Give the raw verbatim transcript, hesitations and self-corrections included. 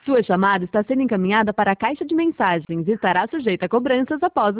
Sua chamada está sendo encaminhada para a caixa de mensagens e estará sujeita a cobranças após